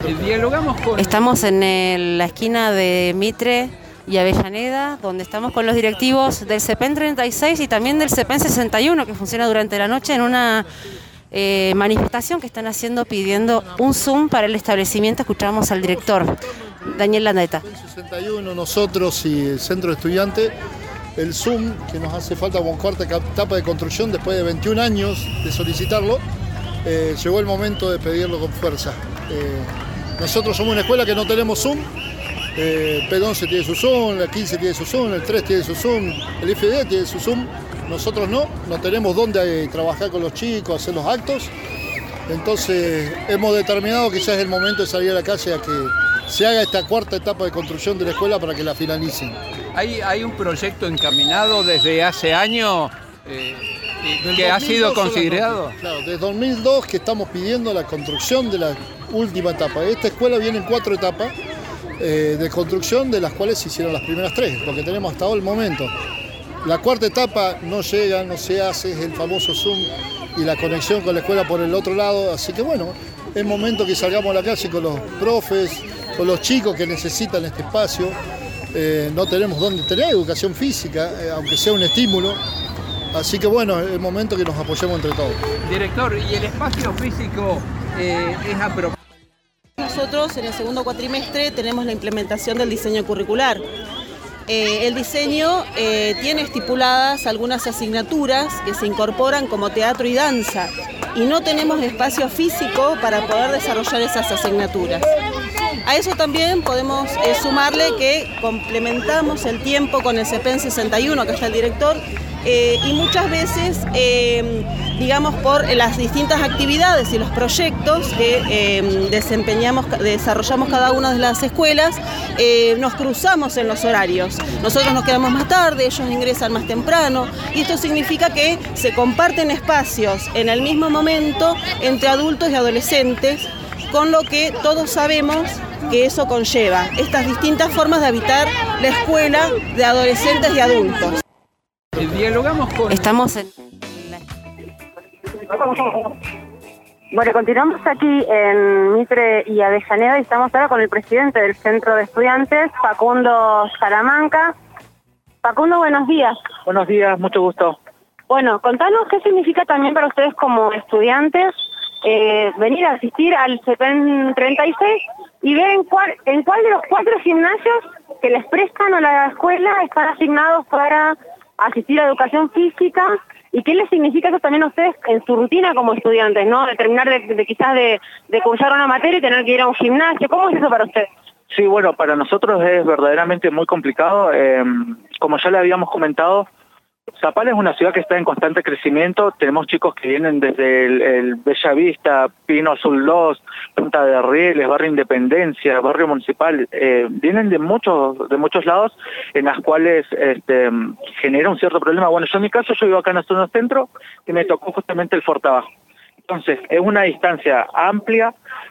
Dialogamos con... Estamos en la esquina de Mitre y Avellaneda, donde estamos con los directivos del CEPEN 36 y también del CEPEN 61, que funciona durante la noche en una manifestación que están haciendo pidiendo un Zoom para el establecimiento. Escuchamos al director, Daniel Landeta. CEPEN 61, nosotros y el centro de estudiantes, el Zoom, que nos hace falta como cuarta etapa de construcción después de 21 años de solicitarlo, llegó el momento de pedirlo con fuerza. Nosotros somos una escuela que no tenemos Zoom. P11 tiene su Zoom, la 15 tiene su Zoom, el 3 tiene su Zoom, el FD tiene su Zoom. Nosotros no tenemos dónde trabajar con los chicos, hacer los actos. Entonces hemos determinado que ya es el momento de salir a la calle a que se haga esta cuarta etapa de construcción de la escuela para que la finalicen. Hay un proyecto encaminado desde hace años que ha sido considerado. Claro, desde 2002 que estamos pidiendo la construcción de la última etapa. Esta escuela viene en 4 etapas de construcción, de las cuales se hicieron las primeras 3, porque tenemos hasta ahora el momento. La cuarta etapa no llega, no se hace, es el famoso Zoom y la conexión con la escuela por el otro lado, así que bueno, es momento que salgamos a la calle con los profes, con los chicos que necesitan este espacio. No tenemos dónde tener educación física, aunque sea un estímulo, así que bueno, es momento que nos apoyemos entre todos. Director, ¿y el espacio físico es apropiado? Nosotros en el segundo cuatrimestre tenemos la implementación del diseño curricular. El diseño tiene estipuladas algunas asignaturas que se incorporan como teatro y danza y no tenemos espacio físico para poder desarrollar esas asignaturas. A eso también podemos sumarle que complementamos el tiempo con el CEPEN 61, acá está el director, y muchas veces, digamos, por las distintas actividades y los proyectos que desarrollamos cada una de las escuelas, nos cruzamos en los horarios. Nosotros nos quedamos más tarde, ellos ingresan más temprano, y esto significa que se comparten espacios en el mismo momento entre adultos y adolescentes, con lo que todos sabemos que eso conlleva, estas distintas formas de habitar la escuela de adolescentes y adultos. Dialogamos con... Estamos en... Bueno, continuamos aquí en Mitre y Avellaneda y estamos ahora con el presidente del Centro de Estudiantes, Facundo Salamanca. Facundo, buenos días. Buenos días, mucho gusto. Bueno, contanos qué significa también para ustedes como estudiantes venir a asistir al CEPEN 36 y ver en cuál de los 4 gimnasios que les prestan a la escuela están asignados para asistir a educación física, y qué les significa eso también a ustedes en su rutina como estudiantes, ¿no? De terminar quizás de cursar una materia y tener que ir a un gimnasio. ¿Cómo es eso para ustedes? Sí, bueno, para nosotros es verdaderamente muy complicado. Como ya le habíamos comentado, Zapala es una ciudad que está en constante crecimiento. Tenemos chicos que vienen desde el Bella Vista, Pino Azul 2, Punta de Rieles, Barrio Independencia, Barrio Municipal. Vienen de muchos lados, en las cuales genera un cierto problema. Bueno, yo en mi caso, yo vivo acá en la zona centro y me tocó justamente el Fortabajo. Entonces, es una distancia amplia.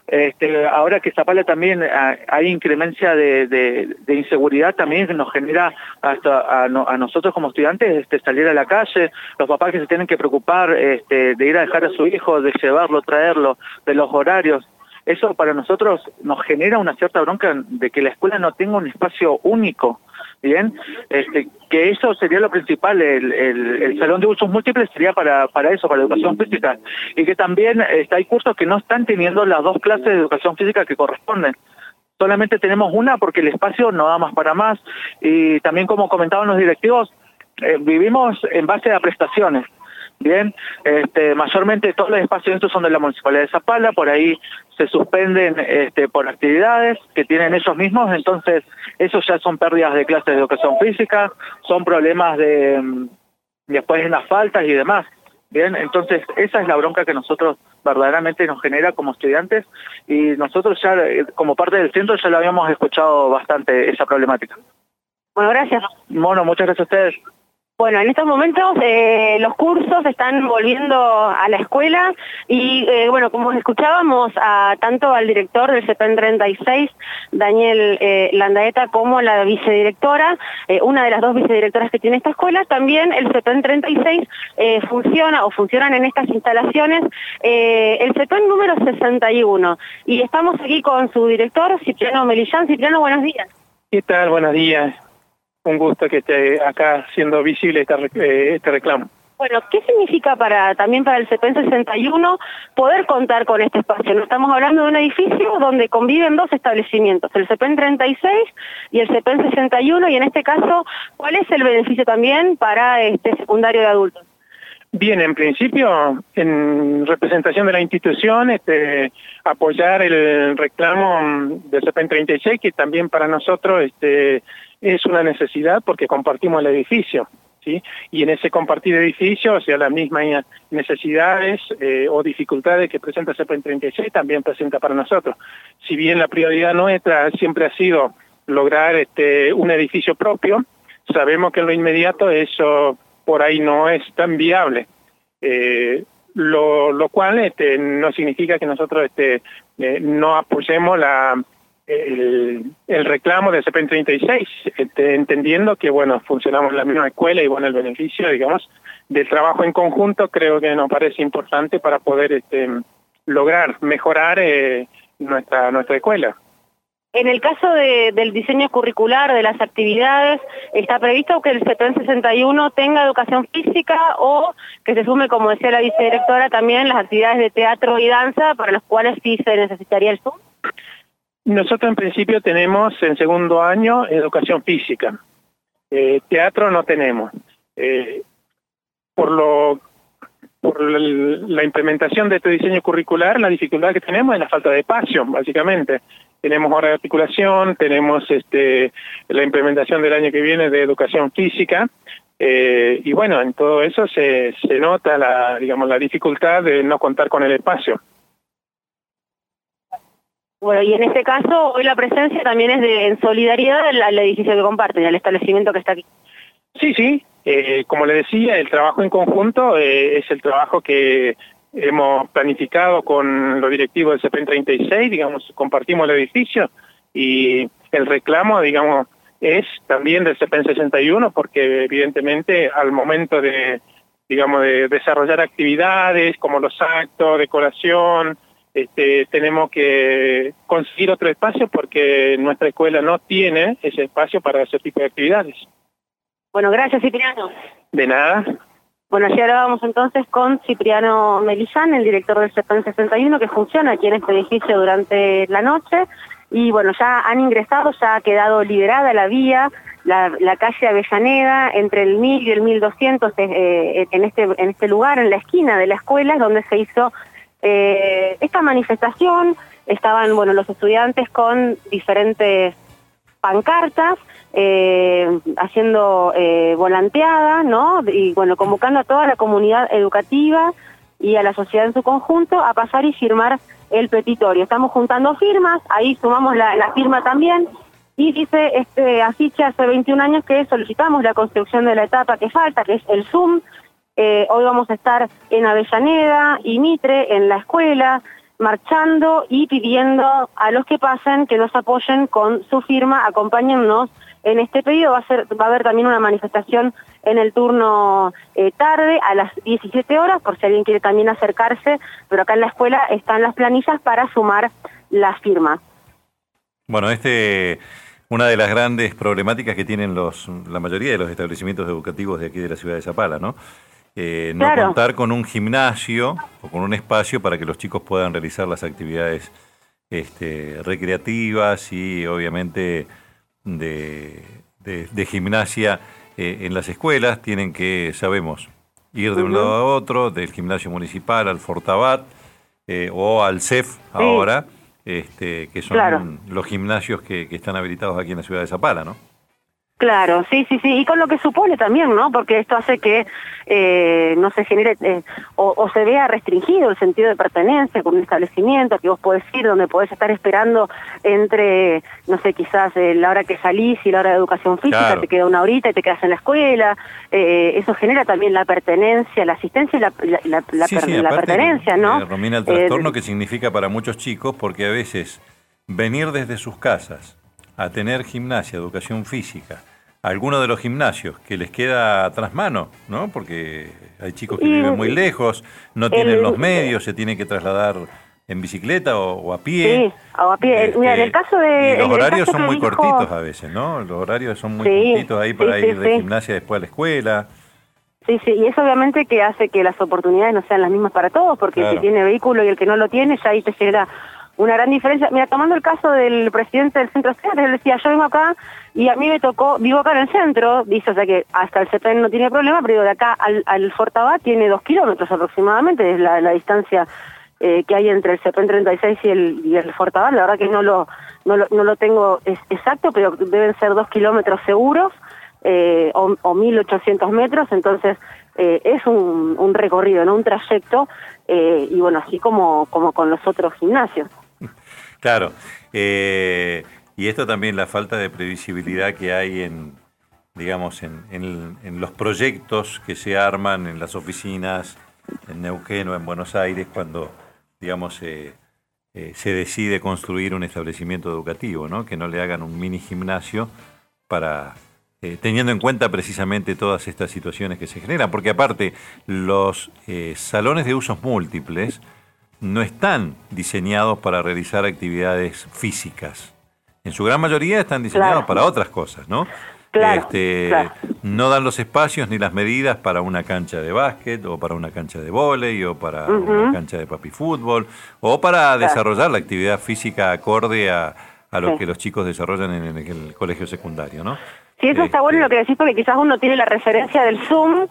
Ahora que Zapala también hay incremencia de inseguridad, también nos genera hasta a nosotros como estudiantes salir a la calle, los papás que se tienen que preocupar de ir a dejar a su hijo, de llevarlo, traerlo, de los horarios. Eso para nosotros nos genera una cierta bronca de que la escuela no tenga un espacio único. Bien, que eso sería lo principal, el salón de usos múltiples sería para eso, para educación física, y que también hay cursos que no están teniendo las 2 clases de educación física que corresponden. Solamente tenemos una porque el espacio no da más para más, y también como comentaban los directivos, vivimos en base a prestaciones. Bien, mayormente todos los espacios estos son de la Municipalidad de Zapala, por ahí se suspenden por actividades que tienen ellos mismos, entonces esos ya son pérdidas de clases de educación física, son problemas después en las faltas y demás. Bien, entonces esa es la bronca que nosotros verdaderamente nos genera como estudiantes, y nosotros ya como parte del centro ya lo habíamos escuchado bastante esa problemática. Bueno, gracias. Bueno, muchas gracias a ustedes. Bueno, en estos momentos los cursos están volviendo a la escuela y, bueno, como escuchábamos tanto al director del CEPEN 36, Daniel Landaeta, como la vicedirectora, una de las dos vicedirectoras que tiene esta escuela, también el CEPEN 36 funcionan en estas instalaciones el CEPEN número 61. Y estamos aquí con su director, Cipriano Melillán. Cipriano, buenos días. ¿Qué tal? Buenos días. Un gusto que esté acá siendo visible este reclamo. Bueno, ¿qué significa también para el CEPEN 61 poder contar con este espacio? No estamos hablando de un edificio donde conviven dos establecimientos, el CEPEN 36 y el CEPEN 61, y en este caso, ¿cuál es el beneficio también para este secundario de adultos? Bien, en principio, en representación de la institución, apoyar el reclamo del CEPEN 36, que también para nosotros es una necesidad porque compartimos el edificio, ¿sí? Y en ese compartir edificio, o sea, las mismas necesidades o dificultades que presenta el CEPEN 36 también presenta para nosotros. Si bien la prioridad nuestra siempre ha sido lograr un edificio propio, sabemos que en lo inmediato eso por ahí no es tan viable, lo cual no significa que nosotros no apoyemos el reclamo del CEPEN 36, entendiendo que, bueno, funcionamos en la misma escuela y, bueno, el beneficio, digamos, del trabajo en conjunto creo que nos parece importante para poder lograr mejorar nuestra escuela. En el caso del diseño curricular, de las actividades, ¿está previsto que el CEPEN 61 tenga educación física o que se sume, como decía la vicedirectora, también las actividades de teatro y danza para las cuales sí se necesitaría el Zoom? Nosotros en principio tenemos en segundo año educación física. Teatro no tenemos. Por la implementación de este diseño curricular, la dificultad que tenemos es la falta de espacio, básicamente. Tenemos hora de articulación, tenemos la implementación del año que viene de educación física, y bueno, en todo eso se nota la dificultad de no contar con el espacio. Bueno, y en este caso, hoy la presencia también es en solidaridad al edificio que comparten, al establecimiento que está aquí. Sí, como le decía, el trabajo en conjunto es el trabajo que hemos planificado con los directivos del CEPEN 36, digamos, compartimos el edificio, y el reclamo, digamos, es también del CEPEN 61, porque evidentemente al momento de desarrollar actividades como los actos, decoración, tenemos que conseguir otro espacio porque nuestra escuela no tiene ese espacio para ese tipo de actividades. Bueno, gracias, Cipriano. De nada. Bueno, allí hablábamos entonces con Cipriano Melillán, el director del CEPEN 61, que funciona aquí en este edificio durante la noche. Y bueno, ya han ingresado, ya ha quedado liberada la vía, la calle Avellaneda, entre el 1000 y el 1200, en este lugar, en la esquina de la escuela, es donde se hizo esta manifestación. Estaban, bueno, los estudiantes con diferentes pancartas, haciendo volanteada, ¿no? Y bueno, convocando a toda la comunidad educativa y a la sociedad en su conjunto a pasar y firmar el petitorio. Estamos juntando firmas, ahí sumamos la firma también, y dice afiche hace 21 años que solicitamos la construcción de la etapa que falta, que es el Zoom. Hoy vamos a estar en Avellaneda y Mitre, en la escuela, marchando y pidiendo a los que pasen que nos apoyen con su firma, acompáñennos en este pedido. Va a haber también una manifestación en el turno tarde, a las 17 horas, por si alguien quiere también acercarse, pero acá en la escuela están las planillas para sumar las firmas. Bueno, una de las grandes problemáticas que tienen la mayoría de los establecimientos educativos de aquí de la ciudad de Zapala, ¿no? No Claro. Contar con un gimnasio o con un espacio para que los chicos puedan realizar las actividades recreativas y obviamente de gimnasia en las escuelas. Tienen que, sabemos, ir de un lado a otro, del gimnasio municipal al Fortabat o al CEF ahora, que son Claro. los gimnasios que están habilitados aquí en la ciudad de Zapala, ¿no? Claro, sí, y con lo que supone también, ¿no? Porque esto hace que no se genere o se vea restringido el sentido de pertenencia con un establecimiento, que vos podés ir donde podés estar esperando entre, no sé, quizás la hora que salís y la hora de educación física, Claro. te queda una horita y te quedas en la escuela. Eso genera también la pertenencia, la asistencia y la aparte, pertenencia, ¿no? Romina, el trastorno que significa para muchos chicos, porque a veces venir desde sus casas a tener gimnasia, educación física, alguno de los gimnasios que les queda a trasmano, ¿no? Porque hay chicos que viven muy lejos, no tienen los medios, se tienen que trasladar en bicicleta o a pie. Sí, o a pie. Mira, en el caso de... Y los horarios son que muy dijo... cortitos a veces, ¿no? Los horarios son muy cortitos ahí para ir de gimnasia después a la escuela. Sí, y eso obviamente que hace que las oportunidades no sean las mismas para todos, porque Claro. el que tiene vehículo y el que no lo tiene, ya ahí te genera una gran diferencia. Mira, tomando el caso del presidente del centro estudiantil, él decía, yo vengo acá y a mí me tocó, vivo acá en el centro, dice, o sea que hasta el CEPEN no tiene problema, pero de acá al Fortabat tiene 2 kilómetros aproximadamente, es la distancia que hay entre el CEPEN 36 y el Fortabat. La verdad que no lo tengo exacto, pero deben ser 2 kilómetros seguros, o 1.800 metros, entonces es un recorrido, ¿no? Un trayecto, y bueno, así como con los otros gimnasios. Claro, y esto también, la falta de previsibilidad que hay en los proyectos que se arman en las oficinas, en Neuquén o en Buenos Aires, cuando, se decide construir un establecimiento educativo, ¿no? Que no le hagan un mini gimnasio para... teniendo en cuenta precisamente todas estas situaciones que se generan, porque aparte los salones de usos múltiples no están diseñados para realizar actividades físicas. En su gran mayoría están diseñados para otras cosas, ¿no? Claro. No dan los espacios ni las medidas para una cancha de básquet o para una cancha de vóley o para una cancha de papi fútbol o para desarrollar la actividad física acorde a lo que los chicos desarrollan en el colegio secundario, ¿no? Sí, eso está bueno lo que decís, porque quizás uno tiene la referencia del Zoom,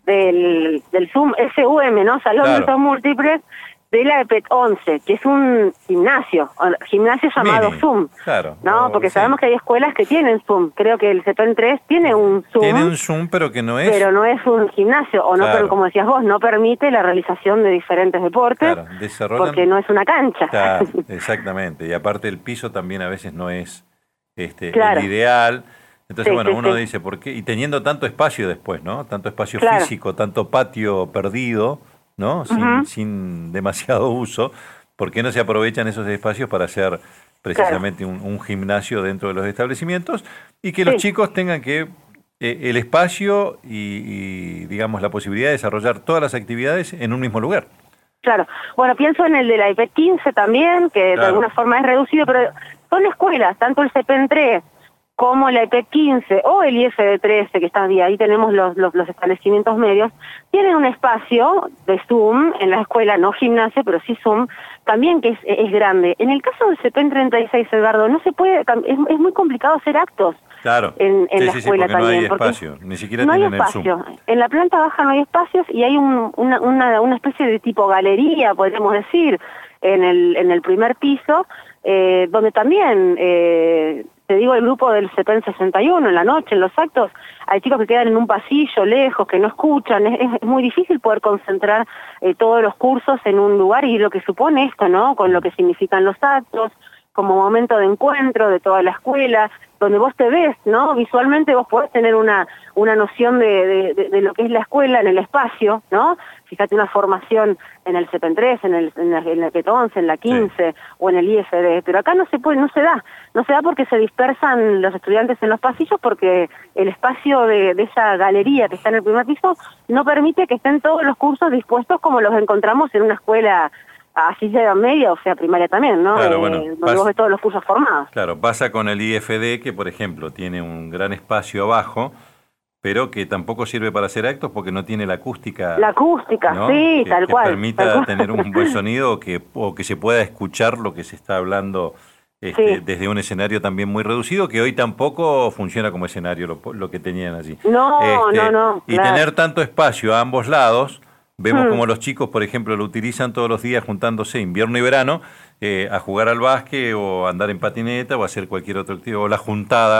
del Zoom SUM, ¿no? Salón de Usos Múltiples, de la EPET 11, que es un gimnasio llamado Zoom, ¿no? Porque sabemos que hay escuelas que tienen Zoom. Creo que el CEPEN 3 tiene un Zoom. Tiene un Zoom, pero que no es... Pero no es un gimnasio, o no, pero como decías vos, no permite la realización de diferentes deportes, porque no es una cancha. Claro, exactamente. Y aparte el piso también a veces no es el ideal. Entonces, uno dice, ¿por qué? Y teniendo tanto espacio después, ¿no? Tanto espacio físico, tanto patio perdido, ¿no? Sin demasiado uso, ¿por qué no se aprovechan esos espacios para hacer precisamente un gimnasio dentro de los establecimientos y que los chicos tengan que el espacio y digamos la posibilidad de desarrollar todas las actividades en un mismo lugar? Claro. Bueno, pienso en el de la IPET 15 también, que de alguna forma es reducido, pero son escuelas, tanto el CEPEN 3 como la EPET 15 o el IFD 13, que está ahí tenemos los establecimientos medios, tienen un espacio de Zoom en la escuela, no gimnasio, pero sí Zoom, también que es grande. En el caso del CEPEN 36, Edgardo, no se puede, es muy complicado hacer actos en la escuela también. No hay espacio, ni siquiera no tienen hay espacio. el Zoom. En la planta baja no hay espacios y hay una especie de tipo galería, podríamos decir, en el primer piso, donde también... te digo, el grupo del CEPEN 61, en la noche, en los actos, hay chicos que quedan en un pasillo lejos, que no escuchan, es muy difícil poder concentrar todos los cursos en un lugar y lo que supone esto, ¿no? Con lo que significan los actos, como momento de encuentro de toda la escuela, donde vos te ves, ¿no? Visualmente vos podés tener una noción de lo que es la escuela en el espacio, ¿no? Fíjate una formación en el CEPEN 3, en la EPET 11, en la 15 o en el IFD, pero acá no se da porque se dispersan los estudiantes en los pasillos porque el espacio de esa galería que está en el primer piso no permite que estén todos los cursos dispuestos como los encontramos en una escuela así sea media o sea primaria también, ¿no? Claro, donde vos ves todos los cursos formados. Claro, pasa con el IFD que, por ejemplo, tiene un gran espacio abajo, pero que tampoco sirve para hacer actos porque no tiene la acústica. La acústica, ¿no? Sí, tal cual. Que permita tener un buen sonido o que se pueda escuchar lo que se está hablando desde un escenario también muy reducido, que hoy tampoco funciona como escenario lo que tenían allí. No. Y tener tanto espacio a ambos lados, vemos como los chicos, por ejemplo, lo utilizan todos los días juntándose invierno y verano a jugar al básquet o andar en patineta o hacer cualquier otro actividad, o la juntada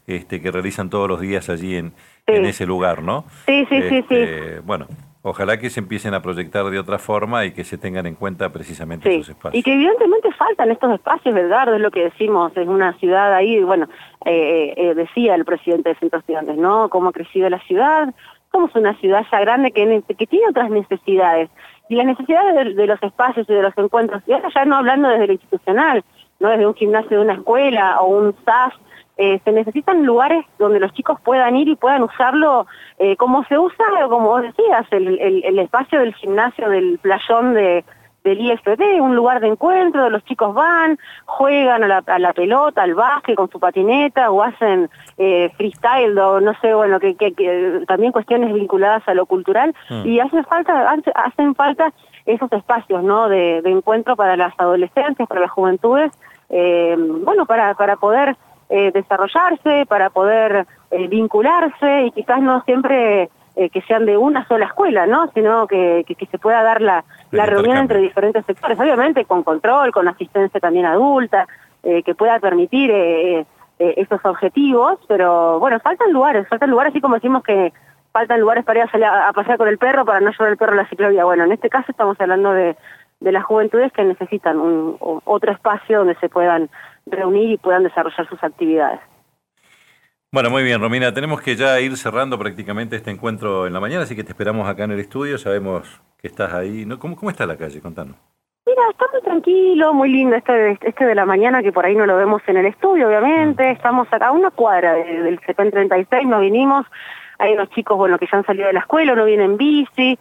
que realizan todos los días allí en Sí. ese lugar, ¿no? Sí. Bueno, ojalá que se empiecen a proyectar de otra forma y que se tengan en cuenta precisamente Sí, esos espacios. y que evidentemente faltan estos espacios, Edgardo, es lo que decimos, es una ciudad ahí, bueno, decía el presidente de Centro Estudiantes, ¿no? Cómo ha crecido la ciudad, somos una ciudad ya grande que tiene otras necesidades, y las necesidades de los espacios y de los encuentros, y ahora ya no hablando desde lo institucional, no desde un gimnasio de una escuela o un SAS, se necesitan lugares donde los chicos puedan ir y puedan usarlo como se usa, como vos decías, el espacio del gimnasio del playón del IFB, un lugar de encuentro, los chicos van, juegan a la pelota, al básquet con su patineta, o hacen freestyle, o no sé, bueno, que también cuestiones vinculadas a lo cultural, y hacen falta esos espacios, ¿no?, de encuentro para las adolescentes, para las juventudes, bueno, para poder desarrollarse, para poder vincularse, y quizás no siempre que sean de una sola escuela, ¿no?, sino que se pueda dar la reunión entre diferentes sectores, obviamente con control, con asistencia también adulta, que pueda permitir esos objetivos, pero bueno, faltan lugares, así como decimos que faltan lugares para ir a pasear con el perro, para no llevar el perro a la ciclovía. Bueno, en este caso estamos hablando de las juventudes que necesitan otro espacio donde se puedan reunir y puedan desarrollar sus actividades. Bueno, muy bien, Romina, tenemos que ya ir cerrando prácticamente este encuentro en la mañana, así que te esperamos acá en el estudio, sabemos que estás ahí, ¿no? ¿Cómo está la calle? Contanos. Mira, está muy tranquilo, muy lindo este de la mañana, que por ahí no lo vemos en el estudio, obviamente. Estamos acá a una cuadra del CEPEN 36, nos vinimos. Hay unos chicos, bueno, que ya han salido de la escuela, uno viene en bici.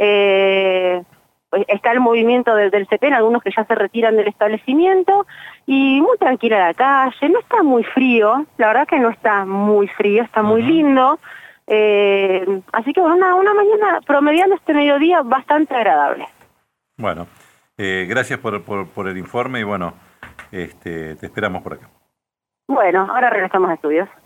Está el movimiento del CEPEN, algunos que ya se retiran del establecimiento, y muy tranquila la calle, no está muy frío, la verdad que no está muy frío, está muy lindo. Así que bueno, una mañana promediando este mediodía bastante agradable. Bueno. Gracias por el informe y bueno, te esperamos por acá. Bueno, ahora regresamos a estudios.